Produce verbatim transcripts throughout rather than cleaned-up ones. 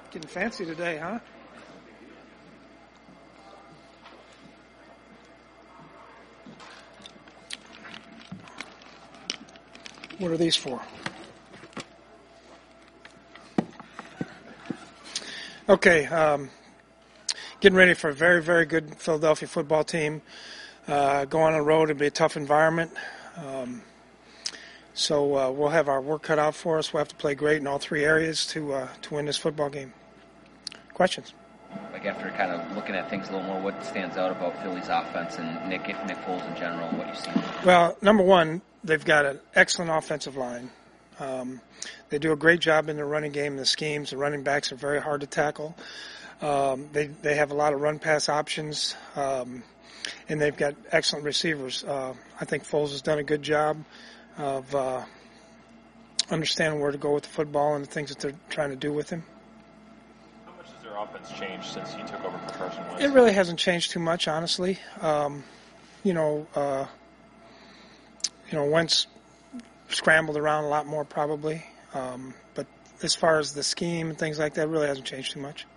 Getting fancy today, huh? What are these for? Okay, um, getting ready for a very, very good Philadelphia football team. Uh, go on the road, it'll be a tough environment. Um, so uh, we'll have our work cut out for us. We'll have to play great in all three areas to uh, to win this football game. Questions? Like after kind of looking at things a little more, what stands out about Philly's offense and Nick Nick Foles in general, what you've seen? Well, number one, they've got an excellent offensive line. Um, they do a great job in the running game and the schemes. The running backs are very hard to tackle. Um, they they have a lot of run-pass options, um, and they've got excellent receivers. Uh, I think Foles has done a good job of uh, understanding where to go with the football and the things that they're trying to do with him. How much has their offense changed since he took over for Carson Wentz? It really hasn't changed too much, honestly. Um, you know, uh, you know, Wentz scrambled around a lot more probably, um, but as far as the scheme and things like that, it really hasn't changed too much.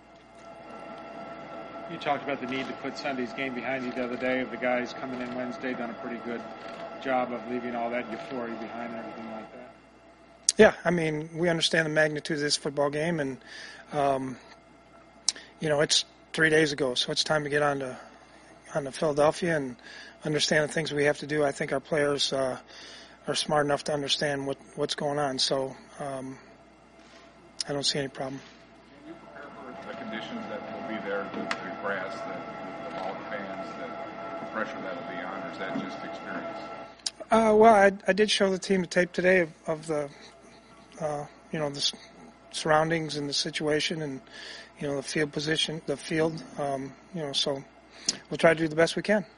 You talked about the need to put Sunday's game behind you the other day. Of the guys coming in Wednesday, done a pretty good job of leaving all that euphoria behind and everything like that. Yeah, I mean, we understand the magnitude of this football game, and um, you know, it's three days ago, so it's time to get on to on to Philadelphia and understand the things we have to do. I think our players uh, are smart enough to understand what, what's going on, so um, I don't see any problem. Can you prepare for the conditions that will be there, the, the grass, the, the loud fans, that the pressure that will be on, or is that just experience? Uh, well, I, I did show the team the tape today of, of the, uh, you know, the s- surroundings and the situation, and you know the field position, the field. Um, you know, so we'll try to do the best we can.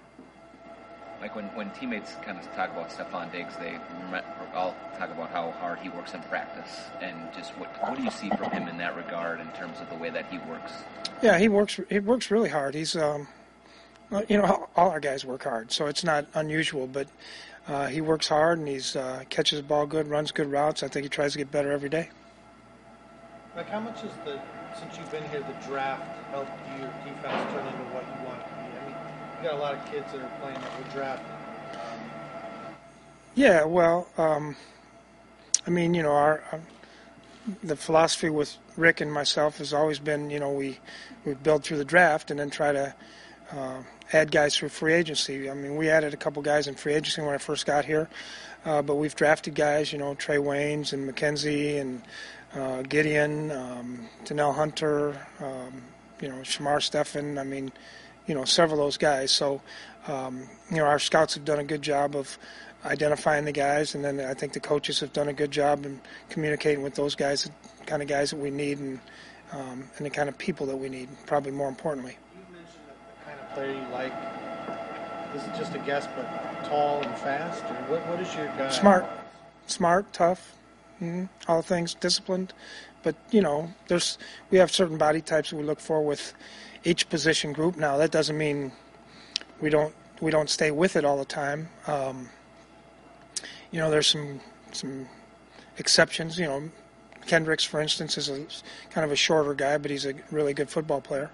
Like when, when teammates kind of talk about Stephon Diggs, they all talk about how hard he works in practice, and just what what do you see from him in that regard in terms of the way that he works? Yeah, he works. He works really hard. He's, um, you know, all our guys work hard, so it's not unusual. But uh, he works hard, and he's uh, catches the ball good, runs good routes. I think he tries to get better every day. Like, how much has the since you've been here, the draft helped your defense turn into what you want it to be? I mean, you got a lot of kids that are playing that were drafted. Um, Yeah, well, um, I mean, you know, our, our the philosophy with Rick and myself has always been, you know, we we build through the draft and then try to uh, add guys through free agency. I mean, we added a couple guys in free agency when I first got here, uh, but we've drafted guys, you know, Trey Waynes and McKenzie and uh, Gideon, um, Donnell Hunter, um, you know, Shamar Stephan. I mean, you know, several of those guys. So, um, you know, our scouts have done a good job of identifying the guys, and then I think the coaches have done a good job in communicating with those guys, the kind of guys that we need, and um, and the kind of people that we need, probably more importantly. you mentioned that the kind of player you like. This is just a guess, but tall and fast. Or what? What is your guy? Smart, smart, tough, mm-hmm. all things, disciplined. But you know, there's we have certain body types that we look for with each position group. Now that doesn't mean we don't we don't stay with it all the time. Um, You know, there's some some exceptions. You know, Kendricks, for instance, is a kind of a shorter guy, but he's a really good football player.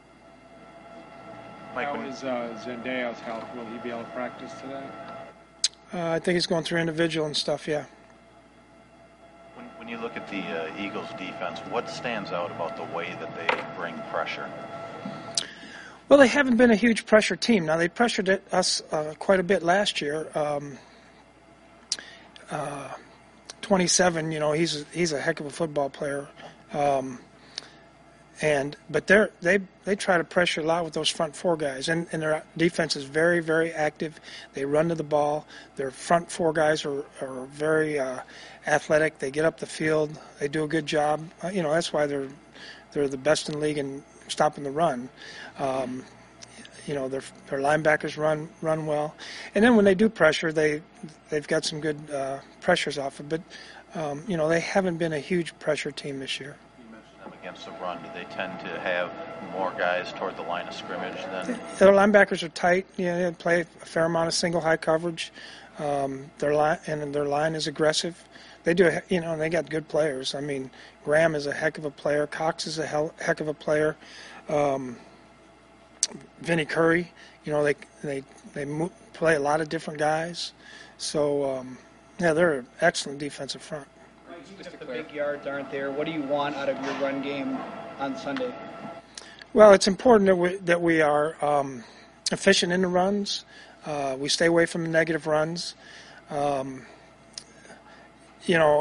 How is uh, Zendeja's health? Will he be able to practice today? Uh, I think he's going through individual and stuff, yeah. When, when you look at the uh, Eagles' defense, what stands out about the way that they bring pressure? Well, they haven't been a huge pressure team. Now, they pressured it, us uh, quite a bit last year. Um, uh, twenty-seven, you know, he's he's a heck of a football player. Um, and but they they they try to pressure a lot with those front four guys, and, and their defense is very, very active. They run to the ball. Their front four guys are, are very uh, athletic. They get up the field. They do a good job. Uh, you know, that's why they're they're the best in the league in stopping the run. Um, you know, their their linebackers run run well, and then when they do pressure, they they've got some good uh, pressures off it. But um, you know, they haven't been a huge pressure team this year. You mentioned them against the run. Do they tend to have more guys toward the line of scrimmage than? Their linebackers are tight. You know, they play a fair amount of single high coverage. Um, their line and their line is aggressive. they do, a- you know, and they got good players. I mean, Graham is a heck of a player. Cox is a hell, heck of a player. Um, Vinnie Curry, you know, they they they mo- play a lot of different guys. So um, yeah, they're an excellent defensive front. Even if the big yards aren't there, what do you want out of your run game on Sunday? Well, it's important that we that we are um, efficient in the runs. Uh, we stay away from the negative runs. Um, you know,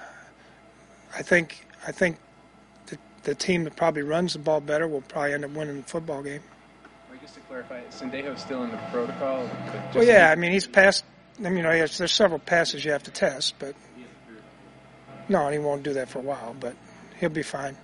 I think I think the, the team that probably runs the ball better will probably end up winning the football game. Well, just to clarify, Sendejo's still in the protocol? But just Well, yeah, I mean he's passed. I mean, you know, he has, there's several passes you have to test, but no, and he won't do that for a while. But he'll be fine.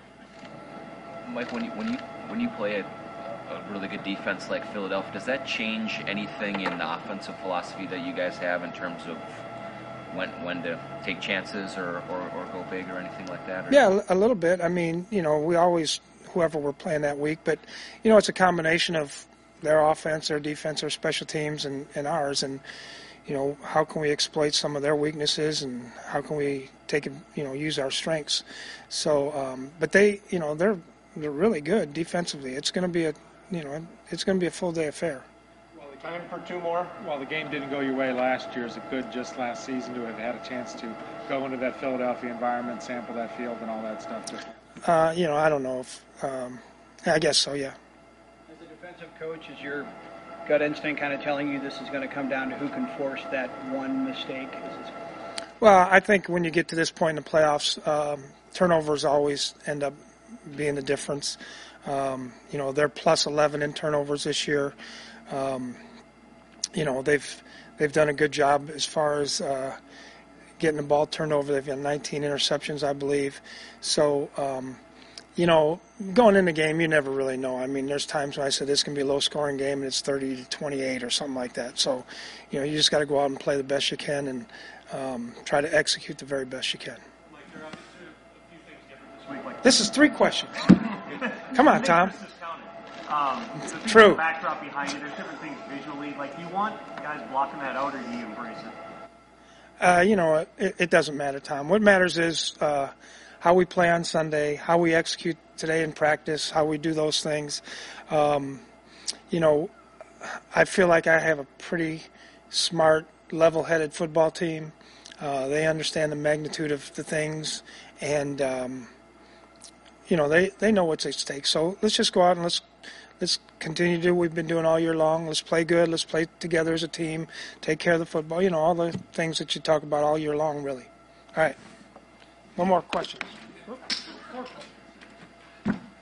Mike, when you when you when you play a, a really good defense like Philadelphia, does that change anything in the offensive philosophy that you guys have in terms of when when to take chances or, or, or go big or anything like that? Or? Yeah, a little bit. I mean, you know, we always whoever we're playing that week, but you know, it's a combination of their offense, their defense, their special teams, and, and ours, and you know, how can we exploit some of their weaknesses, and how can we take you know use our strengths? So, um, but they, you know, they're they're really good defensively. It's going to be a, you know, it's going to be a full day affair. Time for two more. While the game didn't go your way last year, is it good just last season to have had a chance to go into that Philadelphia environment, sample that field, and all that stuff? Just Uh, you know, I don't know if, um, I guess so, yeah. As a defensive coach, is your gut instinct kind of telling you this is going to come down to who can force that one mistake? Is this... Well, I think when you get to this point in the playoffs, um, turnovers always end up being the difference. Um, you know, they're plus eleven in turnovers this year. Um, you know, they've they've done a good job as far as uh, getting the ball turned over. They've got nineteen interceptions, I believe. So, um, you know, going in the game, you never really know. I mean, there's times when I said this can be a low-scoring game and it's thirty to twenty-eight or something like that. So, you know, you just got to go out and play the best you can and um, try to execute the very best you can. Mike, there are obviously a few things different this week. Like This is three questions. Come on, Tom. Um, the True. backdrop behind you, there's different things visually. Like, do you want guys blocking that out, or do you embrace it? Uh, you know, it, it doesn't matter, Tom. What matters is uh, how we play on Sunday, how we execute today in practice, how we do those things. Um, you know, I feel like I have a pretty smart, level-headed football team. Uh, they understand the magnitude of the things, and um, you know, they, they know what's at stake. So let's just go out and let's let's continue to do what we've been doing all year long. Let's play good. Let's play together as a team. Take care of the football. You know, all the things that you talk about all year long, really. All right. One more question.